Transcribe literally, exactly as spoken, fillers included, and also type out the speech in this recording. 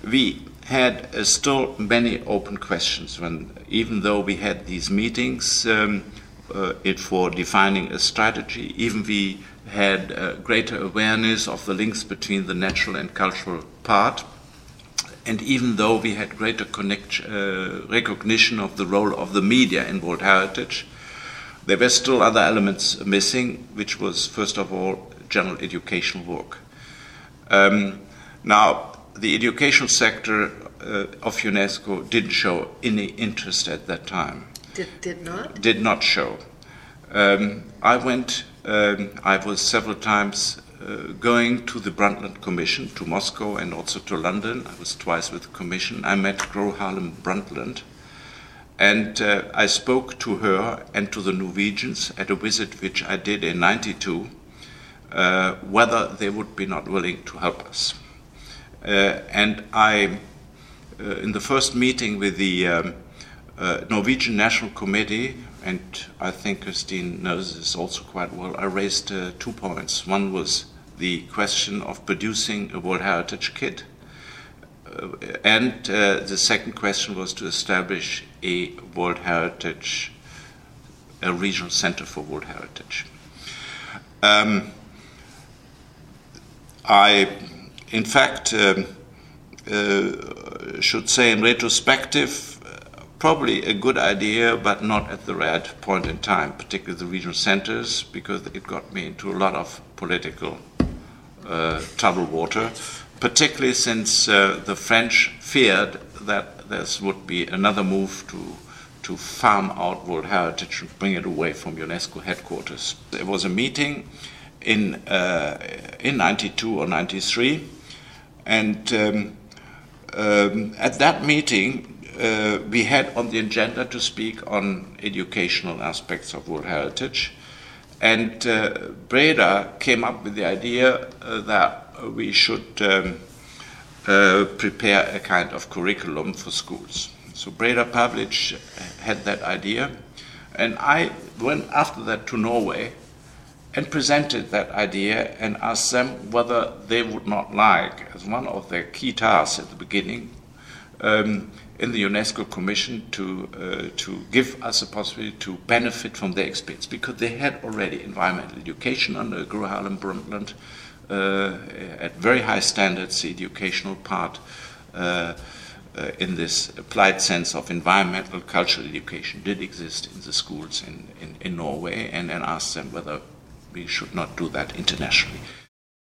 we had uh, still many open questions, when, even though we had these meetings um, uh, it for defining a strategy, even we had uh, greater awareness of the links between the natural and cultural part, and even though we had greater connect, uh, recognition of the role of the media in World Heritage, there were still other elements missing, which was, first of all, general educational work. Um, now, the educational sector uh, of UNESCO didn't show any interest at that time. Did, did not? Did not show. Um, I went, um, I was several times uh, going to the Brundtland Commission, to Moscow and also to London. I was twice with the Commission. I met Gro Harlem Brundtland, and uh, I spoke to her and to the Norwegians at a visit which I did in ninety-two, uh, whether they would be not willing to help us. Uh, and I, uh, in the first meeting with the um, uh, Norwegian National Committee, and I think Christine knows this also quite well, I raised uh, two points. One was the question of producing a World Heritage Kit, uh, and uh, the second question was to establish a World Heritage, a regional center for World Heritage. Um, I In fact, um, uh, should say in retrospective, uh, probably a good idea, but not at the right point in time, particularly the regional centers, because it got me into a lot of political uh, troubled water, particularly since uh, the French feared that this would be another move to to farm out World Heritage and bring it away from UNESCO headquarters. There was a meeting in uh, in ninety-two or ninety-three. And um, um, at that meeting, uh, we had on the agenda to speak on educational aspects of World Heritage. And uh, Breda came up with the idea uh, that we should um, uh, prepare a kind of curriculum for schools. So Breda Pavlich had that idea. And I went after that to Norway and presented that idea and asked them whether they would not like, as one of their key tasks at the beginning, um, in the UNESCO Commission to uh, to give us a possibility to benefit from their experience, because they had already environmental education under Gro Harlem Brundtland uh, at very high standards. The educational part uh, uh, in this applied sense of environmental cultural education did exist in the schools in, in, in Norway, and then asked them whether we should not do that internationally.